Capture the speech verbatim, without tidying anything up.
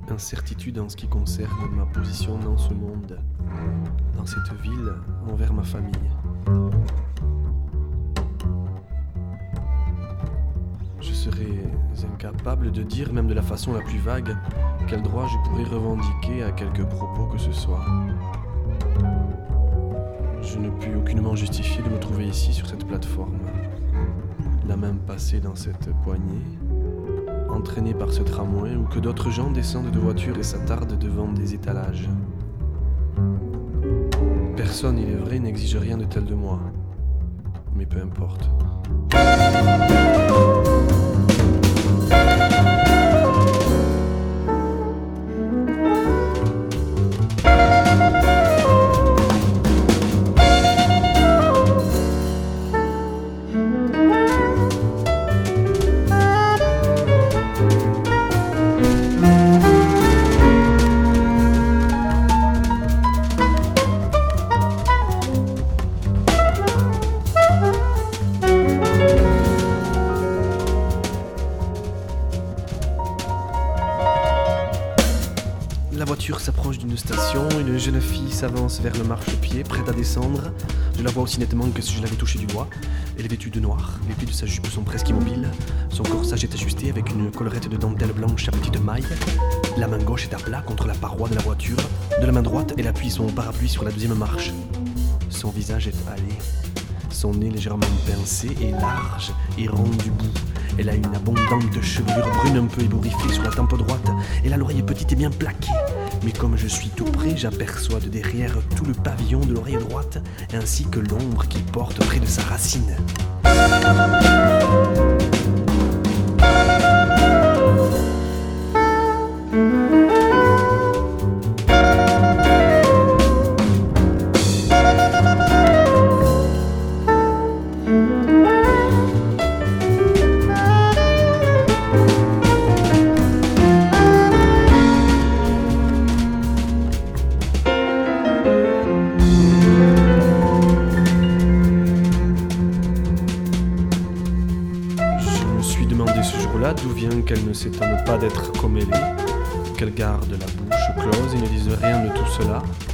Incertitude en ce qui concerne ma position dans ce monde, dans cette ville, envers ma famille. Je serais incapable de dire, même de la façon la plus vague, quel droit je pourrais revendiquer à quelque propos que ce soit. Je ne puis aucunement justifier de me trouver ici sur cette plateforme, la main passée dans cette poignée, entraîné par ce tramway, ou que d'autres gens descendent de voitures et s'attardent devant des étalages. Personne, il est vrai, n'exige rien de tel de moi. Mais peu importe. La voiture s'approche d'une station, une jeune fille s'avance vers le marchepied, prête à descendre. Je la vois aussi nettement que si je l'avais touchée du doigt. Elle est vêtue de noir, les plis de sa jupe sont presque immobiles. Son corsage est ajusté avec une collerette de dentelle blanche à petites mailles. La main gauche est à plat contre la paroi de la voiture. De la main droite, elle appuie son parapluie sur la deuxième marche. Son visage est hâlé. Son nez légèrement pincé et large et rond du bout. Elle a une abondante chevelure brune un peu ébouriffée sur la tempe droite. Elle a l'oreille petite et bien plaquée. Mais comme je suis tout près, j'aperçois de derrière tout le pavillon de l'oreille droite, ainsi que l'ombre qu'il porte près de sa racine. Ce jour-là, d'où vient qu'elle ne s'étonne pas d'être comme elle est, qu'elle garde la bouche close et ne dise rien de tout cela.